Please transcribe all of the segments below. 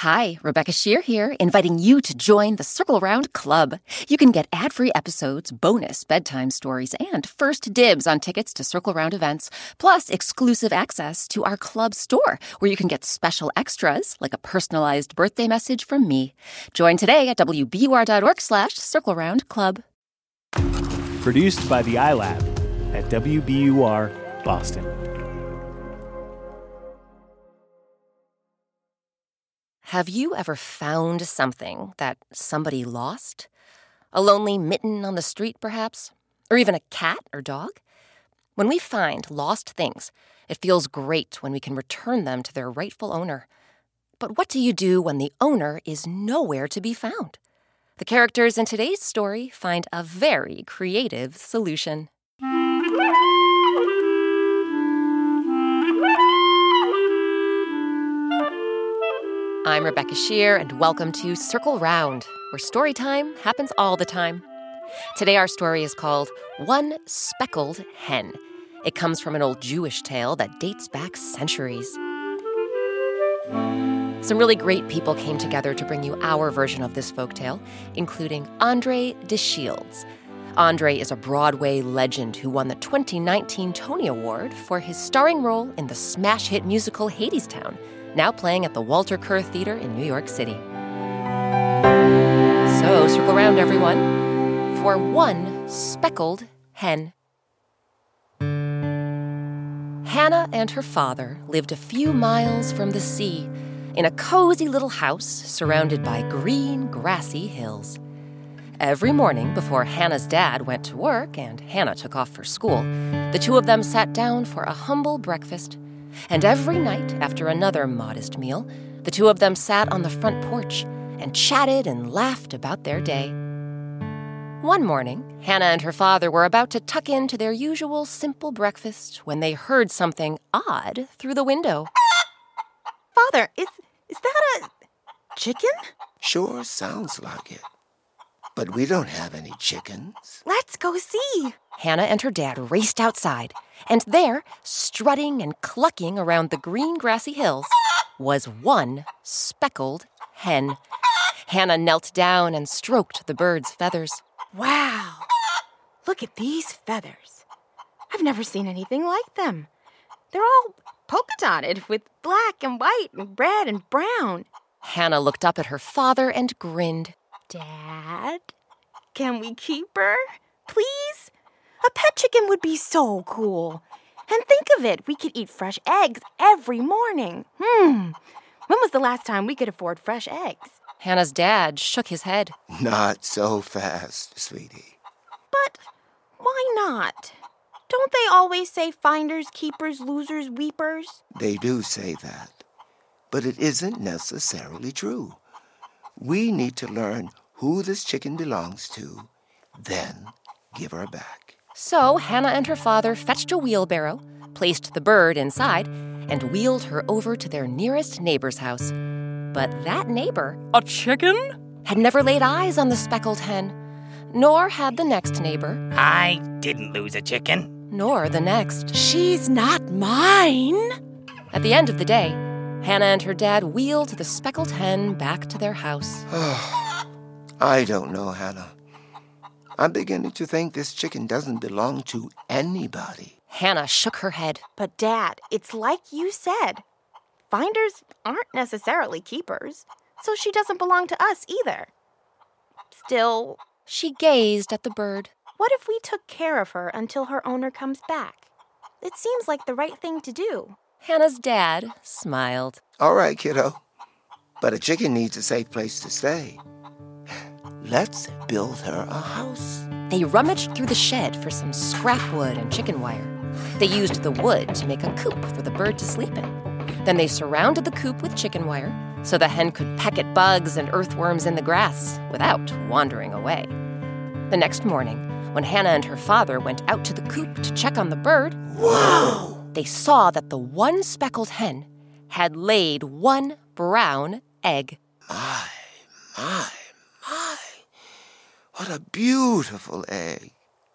Hi, Rebecca Shear here, inviting you to join the Circle Round Club. You can get ad-free episodes, bonus bedtime stories, and first dibs on tickets to Circle Round events, plus exclusive access to our club store, where you can get special extras, like a personalized birthday message from me. Join today at wbur.org/Circle Round Club. Produced by the iLab at WBUR Boston. Have you ever found something that somebody lost? A lonely mitten on the street, perhaps? Or even a cat or dog? When we find lost things, it feels great when we can return them to their rightful owner. But what do you do when the owner is nowhere to be found? The characters in today's story find a very creative solution. I'm Rebecca Shear, and welcome to Circle Round, where story time happens all the time. Today our story is called One Speckled Hen. It comes from an old Jewish tale that dates back centuries. Some really great people came together to bring you our version of this folktale, including Andre DeShields. Andre is a Broadway legend who won the 2019 Tony Award for his starring role in the smash hit musical Hadestown, now playing at the Walter Kerr Theater in New York City. So, circle around, everyone, for One Speckled Hen. Hannah and her father lived a few miles from the sea in a cozy little house surrounded by green, grassy hills. Every morning before Hannah's dad went to work and Hannah took off for school, the two of them sat down for a humble breakfast. And every night, after another modest meal, the two of them sat on the front porch and chatted and laughed about their day. One morning, Hannah and her father were about to tuck into their usual simple breakfast when they heard something odd through the window. Father, is that a chicken? Sure sounds like it. But we don't have any chickens. Let's go see. Hannah and her dad raced outside, and there, strutting and clucking around the green grassy hills, was one speckled hen. Hannah knelt down and stroked the bird's feathers. Wow. Look at these feathers. I've never seen anything like them. They're all polka-dotted with black and white and red and brown. Hannah looked up at her father and grinned. Dad, can we keep her? Please? A pet chicken would be so cool. And think of it, we could eat fresh eggs every morning. When was the last time we could afford fresh eggs? Hannah's dad shook his head. Not so fast, sweetie. But why not? Don't they always say finders, keepers, losers, weepers? They do say that. But it isn't necessarily true. We need to learn who this chicken belongs to, then give her back. So Hannah and her father fetched a wheelbarrow, placed the bird inside, and wheeled her over to their nearest neighbor's house. But that neighbor, a chicken? had never laid eyes on the speckled hen, nor had the next neighbor. I didn't lose a chicken. Nor the next. She's not mine. At the end of the day, Hannah and her dad wheeled the speckled hen back to their house. I don't know, Hannah. I'm beginning to think this chicken doesn't belong to anybody. Hannah shook her head. But Dad, it's like you said. Finders aren't necessarily keepers, so she doesn't belong to us either. Still, She gazed at the bird. what if we took care of her until her owner comes back? It seems like the right thing to do. Hannah's dad smiled. All right, kiddo. But a chicken needs a safe place to stay. Let's build her a house. They rummaged through the shed for some scrap wood and chicken wire. They used the wood to make a coop for the bird to sleep in. Then they surrounded the coop with chicken wire so the hen could peck at bugs and earthworms in the grass without wandering away. The next morning, when Hannah and her father went out to the coop to check on the bird, Whoa! they saw that the one speckled hen had laid one brown egg. My. What a beautiful egg.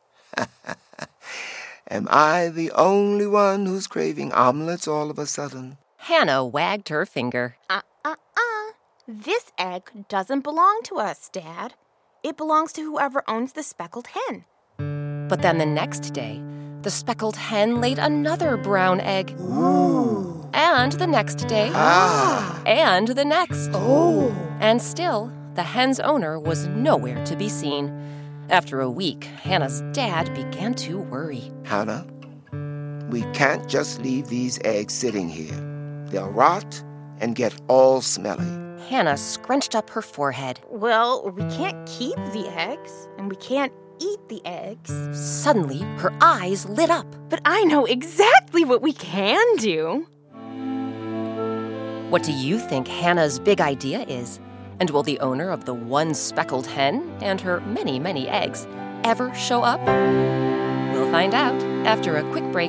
Am I the only one who's craving omelets all of a sudden? Hannah wagged her finger. This egg doesn't belong to us, Dad. It belongs to whoever owns the speckled hen. But then the next day, the speckled hen laid another brown egg. Ooh. And the next day. And the next. Oh. And still, the hen's owner was nowhere to be seen. After a week, Hannah's dad began to worry. Hannah, we can't just leave these eggs sitting here. They'll rot and get all smelly. Hannah scrunched up her forehead. Well, we can't keep the eggs, and we can't eat the eggs. Suddenly, her eyes lit up. But I know exactly what we can do. What do you think Hannah's big idea is? And will the owner of the one speckled hen and her many, many eggs ever show up? We'll find out after a quick break.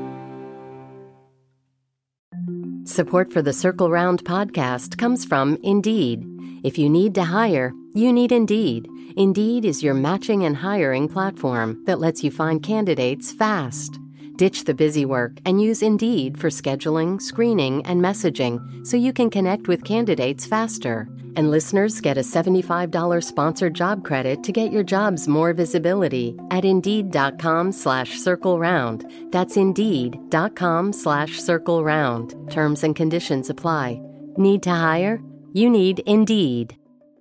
Support for the Circle Round podcast comes from Indeed. If you need to hire, you need Indeed. Indeed is your matching and hiring platform that lets you find candidates fast. Ditch the busy work and use Indeed for scheduling, screening, and messaging so you can connect with candidates faster. And listeners get a $75 sponsored job credit to get your jobs more visibility at Indeed.com/CircleRound. That's Indeed.com/CircleRound. Terms and conditions apply. Need to hire? You need Indeed.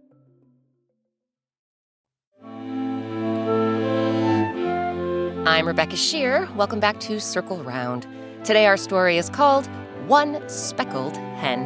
I'm Rebecca Shear. Welcome back to Circle Round. Today our story is called One Speckled Hen.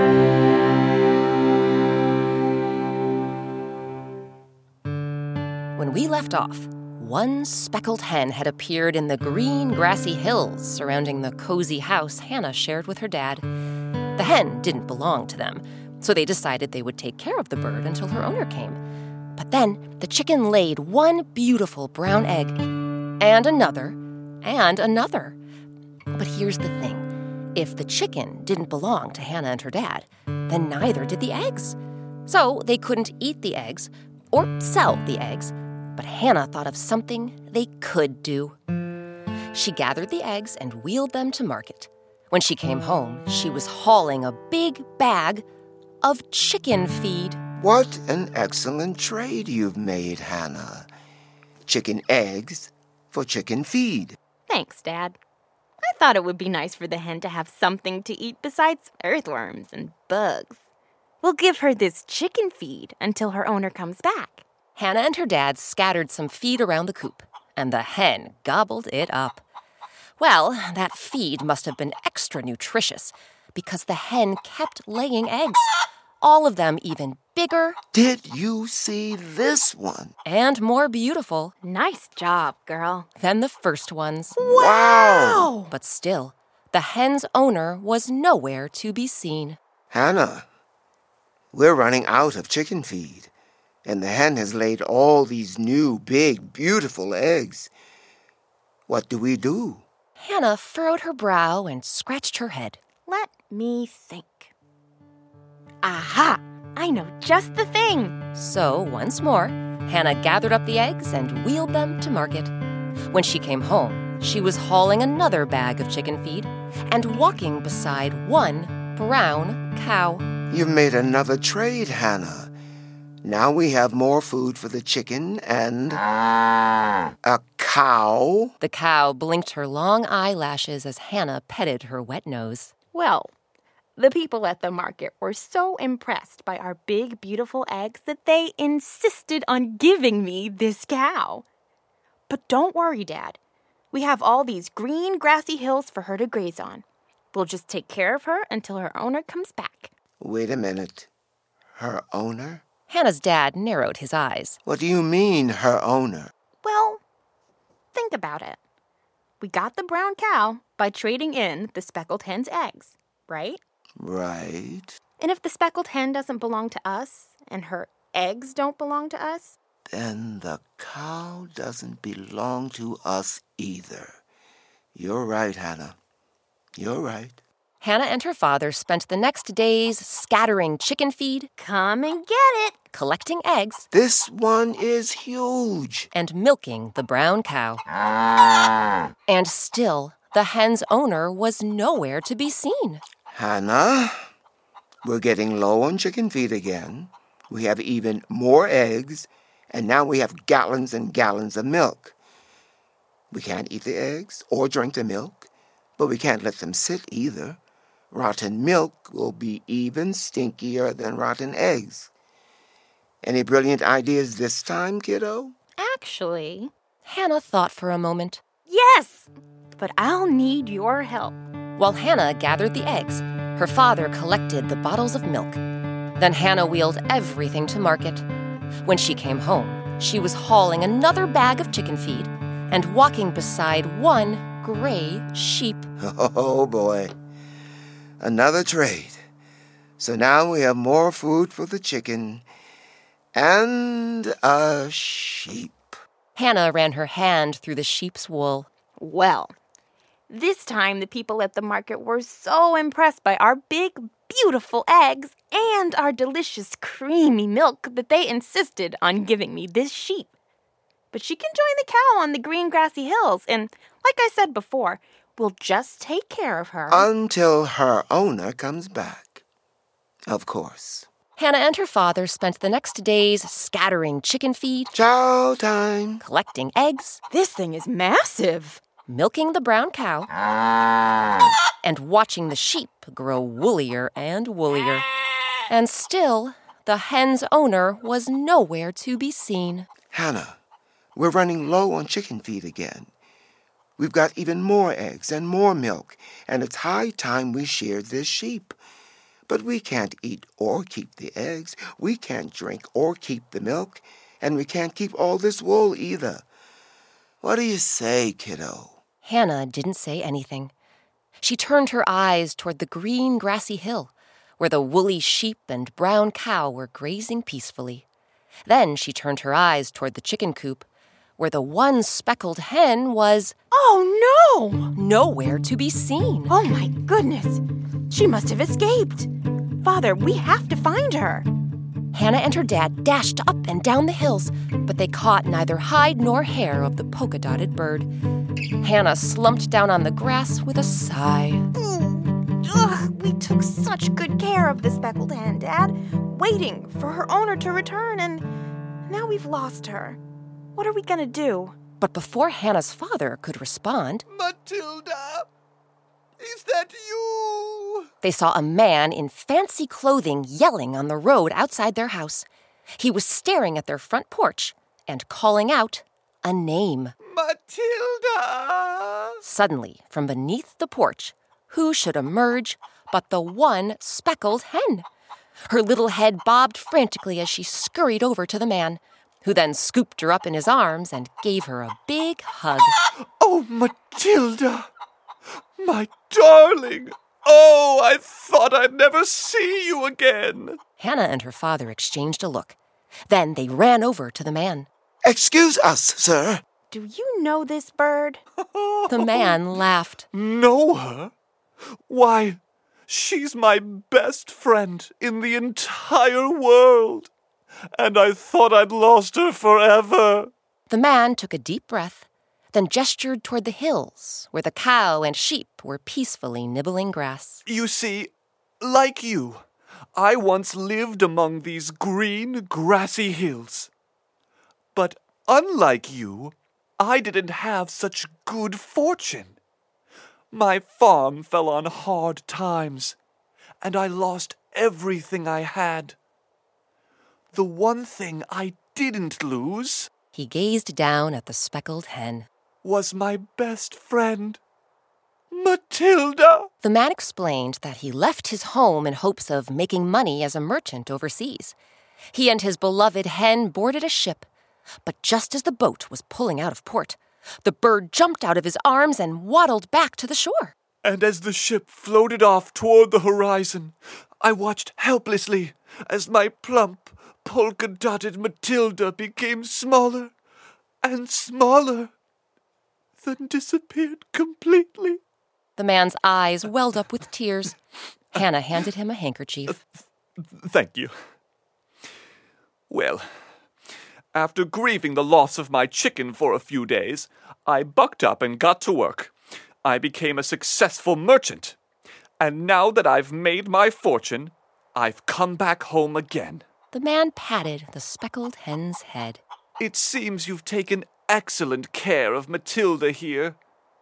When we left off, one speckled hen had appeared in the green, grassy hills surrounding the cozy house Hannah shared with her dad. The hen didn't belong to them, so they decided they would take care of the bird until her owner came. But then the chicken laid one beautiful brown egg, and another, and another. But here's the thing. If the chicken didn't belong to Hannah and her dad, then neither did the eggs. So they couldn't eat the eggs or sell the eggs. But Hannah thought of something they could do. She gathered the eggs and wheeled them to market. When she came home, she was hauling a big bag of chicken feed. What an excellent trade you've made, Hannah. Chicken eggs for chicken feed. Thanks, Dad. I thought it would be nice for the hen to have something to eat besides earthworms and bugs. We'll give her this chicken feed until her owner comes back. Hannah and her dad scattered some feed around the coop, and the hen gobbled it up. Well, that feed must have been extra nutritious, because the hen kept laying eggs, all of them even bigger. Did you see this one? And more beautiful. Nice job, girl. Than the first ones. Wow! But still, the hen's owner was nowhere to be seen. Hannah, we're running out of chicken feed. And the hen has laid all these new, big, beautiful eggs. What do we do? Hannah furrowed her brow and scratched her head. Let me think. Aha! I know just the thing. So, once more, Hannah gathered up the eggs and wheeled them to market. When she came home, she was hauling another bag of chicken feed and walking beside one brown cow. You've made another trade, Hannah. Now we have more food for the chicken and a cow. The cow blinked her long eyelashes as Hannah petted her wet nose. Well, the people at the market were so impressed by our big, beautiful eggs that they insisted on giving me this cow. But don't worry, Dad. We have all these green, grassy hills for her to graze on. We'll just take care of her until her owner comes back. Wait a minute. Her owner? Hannah's dad narrowed his eyes. What do you mean, her owner? Well, think about it. We got the brown cow by trading in the speckled hen's eggs, right? Right. And if the speckled hen doesn't belong to us and her eggs don't belong to us, Then the cow doesn't belong to us either. You're right, Hannah. You're right. Hannah and her father spent the next days scattering chicken feed, come and get it. collecting eggs, This one is huge. and milking the brown cow. And still, the hen's owner was nowhere to be seen. Hannah, We're getting low on chicken feed again. We have even more eggs, and now we have gallons and gallons of milk. We can't eat the eggs or drink the milk, but we can't let them sit either. Rotten milk will be even stinkier than rotten eggs. Any brilliant ideas this time, kiddo? Actually, Hannah thought for a moment. yes, but I'll need your help. While Hannah gathered the eggs, her father collected the bottles of milk. Then Hannah wheeled everything to market. When she came home, she was hauling another bag of chicken feed and walking beside one gray sheep. Oh, boy. Another trade. So now we have more food for the chicken and a sheep. Hannah ran her hand through the sheep's wool. Well, this time the people at the market were so impressed by our big, beautiful eggs and our delicious, creamy milk that they insisted on giving me this sheep. But she can join the cow on the green grassy hills, and like I said before, we'll just take care of her. Until her owner comes back. Of course. Hannah and her father spent the next days scattering chicken feed, Chow time. collecting eggs, This thing is massive. milking the brown cow, and watching the sheep grow woollier and woollier. And still, the hen's owner was nowhere to be seen. Hannah, we're running low on chicken feed again. We've got even more eggs and more milk, and it's high time we shared this sheep. But we can't eat or keep the eggs. We can't drink or keep the milk, and we can't keep all this wool either. What do you say, kiddo? Hannah didn't say anything. She turned her eyes toward the green grassy hill, where the woolly sheep and brown cow were grazing peacefully. Then she turned her eyes toward the chicken coop, where the one speckled hen was Oh, no! nowhere to be seen. Oh, my goodness. She must have escaped. Father, we have to find her. Hannah and her dad dashed up and down the hills, but they caught neither hide nor hair of the polka-dotted bird. Hannah slumped down on the grass with a sigh. Ugh, we took such good care of the speckled hen, Dad, waiting for her owner to return, and now we've lost her. What are we going to do? But before Hannah's father could respond, Matilda, is that you? they saw a man in fancy clothing yelling on the road outside their house. He was staring at their front porch and calling out a name. Matilda! Suddenly, from beneath the porch, who should emerge but the one speckled hen? Her little head bobbed frantically as she scurried over to the man, who then scooped her up in his arms and gave her a big hug. Oh, Matilda! My darling! Oh, I thought I'd never see you again. Hannah and her father exchanged a look. Then they ran over to the man. Excuse us, sir. Do you know this bird? The man laughed. Know her? Why, she's my best friend in the entire world. And I thought I'd lost her forever. The man took a deep breath, then gestured toward the hills, where the cow and sheep were peacefully nibbling grass. You see, like you, I once lived among these green, grassy hills. But unlike you, I didn't have such good fortune. My farm fell on hard times, and I lost everything I had. The one thing I didn't lose He gazed down at the speckled hen. was my best friend, Matilda. The man explained that he left his home in hopes of making money as a merchant overseas. He and his beloved hen boarded a ship, but just as the boat was pulling out of port, the bird jumped out of his arms and waddled back to the shore. And as the ship floated off toward the horizon, I watched helplessly as my plump, polka-dotted Matilda became smaller and smaller, then disappeared completely. The man's eyes welled up with tears. Hannah handed him a handkerchief. Thank you. Well, after grieving the loss of my chicken for a few days, I bucked up and got to work. I became a successful merchant. And now that I've made my fortune, I've come back home again. The man patted the speckled hen's head. It seems you've taken excellent care of Matilda here.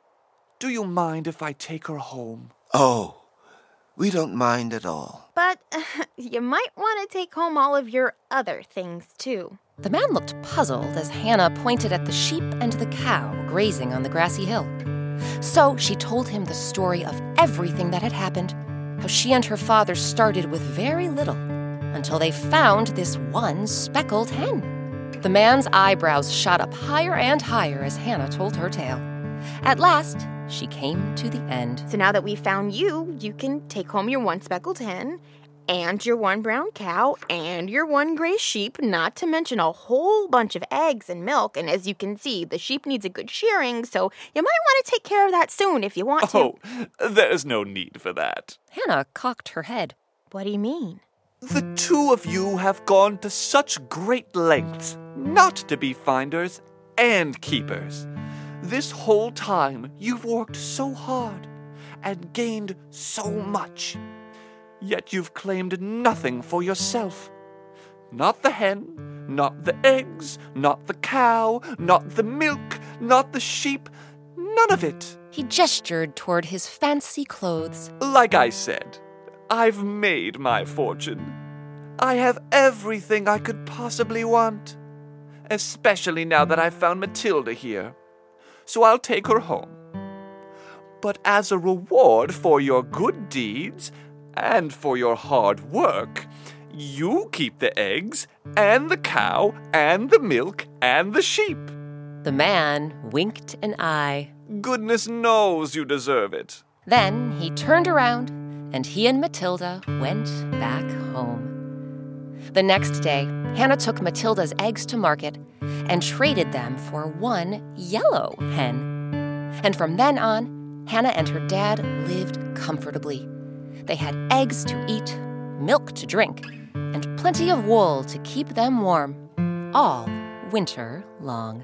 Do you mind if I take her home? Oh, we don't mind at all. But you might want to take home all of your other things, too. The man looked puzzled as Hannah pointed at the sheep and the cow grazing on the grassy hill. So she told him the story of everything that had happened, how she and her father started with very little, until they found this one speckled hen. The man's eyebrows shot up higher and higher as Hannah told her tale. At last, she came to the end. So now that we found you, you can take home your one speckled hen, and your one brown cow, and your one gray sheep, not to mention a whole bunch of eggs and milk. And as you can see, the sheep needs a good shearing, so you might want to take care of that soon if you want to. Oh, there's no need for that. Hannah cocked her head. What do you mean? The two of you have gone to such great lengths not to be finders and keepers. This whole time you've worked so hard and gained so much. Yet you've claimed nothing for yourself. Not the hen, not the eggs, not the cow, not the milk, not the sheep, none of it. He gestured toward his fancy clothes. Like I said, I've made my fortune. I have everything I could possibly want, especially now that I've found Matilda here. So I'll take her home. But as a reward for your good deeds and for your hard work, you keep the eggs and the cow and the milk and the sheep. The man winked an eye. Goodness knows you deserve it. Then he turned around, and he and Matilda went back home. The next day, Hannah took Matilda's eggs to market and traded them for one yellow hen. And from then on, Hannah and her dad lived comfortably. They had eggs to eat, milk to drink, and plenty of wool to keep them warm, all winter long.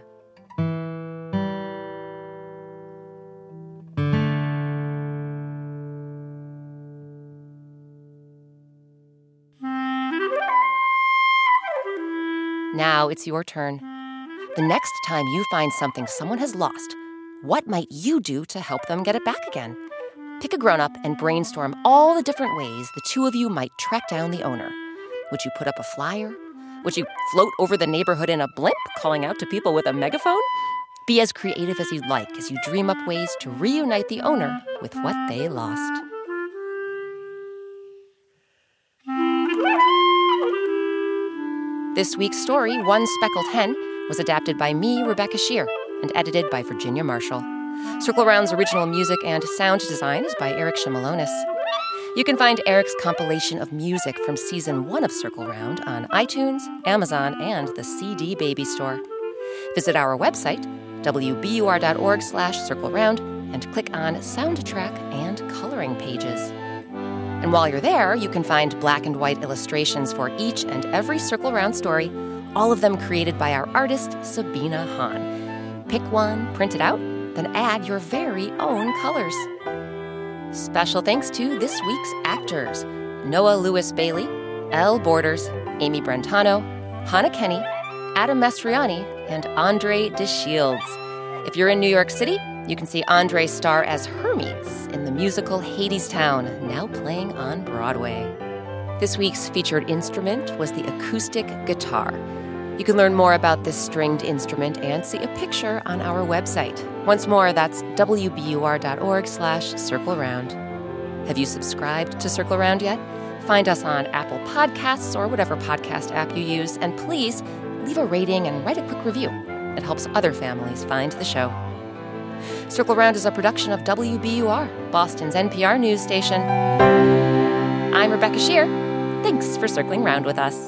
Now it's your turn. The next time you find something someone has lost, what might you do to help them get it back again? Pick a grown-up and brainstorm all the different ways the two of you might track down the owner. Would you put up a flyer? Would you float over the neighborhood in a blimp, calling out to people with a megaphone? Be as creative as you'd like as you dream up ways to reunite the owner with what they lost. This week's story, One Speckled Hen, was adapted by me, Rebecca Shear, and edited by Virginia Marshall. Circle Round's original music and sound design is by Eric Shimalonis. You can find Eric's compilation of music from Season 1 of Circle Round on iTunes, Amazon, and the CD Baby Store. Visit our website, wbur.org/circleround, and click on Soundtrack and Coloring Pages. And while you're there, you can find black and white illustrations for each and every Circle Round story, all of them created by our artist, Sabina Hahn. Pick one, print it out, then add your very own colors. Special thanks to this week's actors: Noah Lewis Bailey, Elle Borders, Amy Brentano, Hannah Kenny, Adam Mastriani, and Andre DeShields. If you're in New York City, you can see Andre star as Hermes in the musical Hadestown, now playing on Broadway. This week's featured instrument was the acoustic guitar. You can learn more about this stringed instrument and see a picture on our website. Once more, that's wbur.org/circleround. Have you subscribed to Circle Round yet? Find us on Apple Podcasts or whatever podcast app you use, and please leave a rating and write a quick review. It helps other families find the show. Circle Round is a production of WBUR, Boston's NPR news station. I'm Rebecca Shear. Thanks for circling round with us.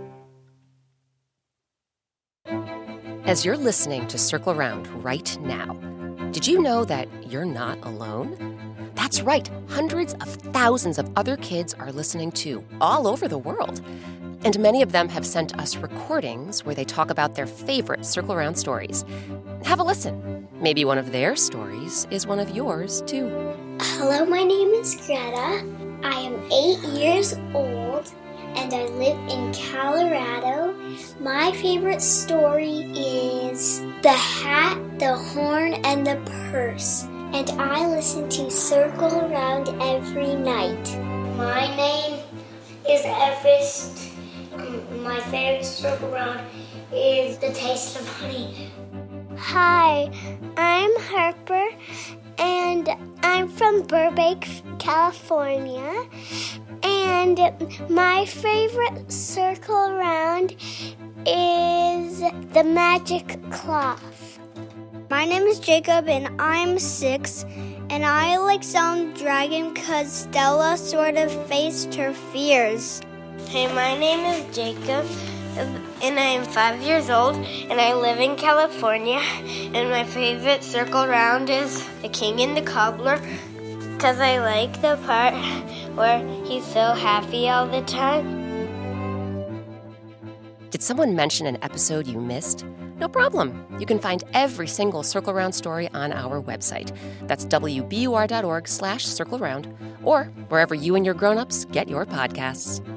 As you're listening to Circle Round right now, did you know that you're not alone? That's right, hundreds of thousands of other kids are listening too, all over the world. And many of them have sent us recordings where they talk about their favorite Circle Round stories. Have a listen. Maybe one of their stories is one of yours, too. Hello, my name is Greta. I am 8 years old and I live in Colorado. My favorite story is The Hat, the Horn, and the Purse. And I listen to Circle Around every night. My name is Everest. My favorite Circle Around is The Taste of Honey. Hi, I'm Harper, and I'm from Burbank, California. And my favorite Circle Around is The Magic Cloth. My name is Jacob, and I'm 6, and I like Sound Dragon because Stella sort of faced her fears. Hey, my name is Jacob, and I'm 5 years old, and I live in California, and my favorite Circle Round is The King and the Cobbler, because I like the part where he's so happy all the time. Did someone mention an episode you missed? No problem. You can find every single Circle Round story on our website. That's wbur.org/circleround, or wherever you and your grown-ups get your podcasts.